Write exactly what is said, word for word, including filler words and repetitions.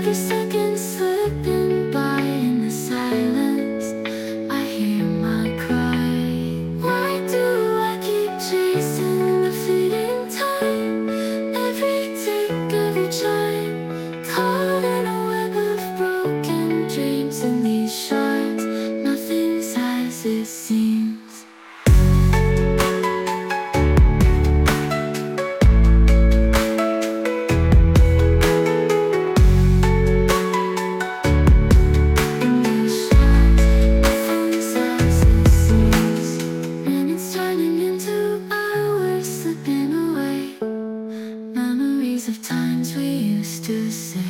Every second slipping by in the silence, I hear my cry. Why do I keep chasing the fleeting time? Every tick, every chime, caught in a web of broken dreams. In these shards, nothing's as it seems. Of times we used to say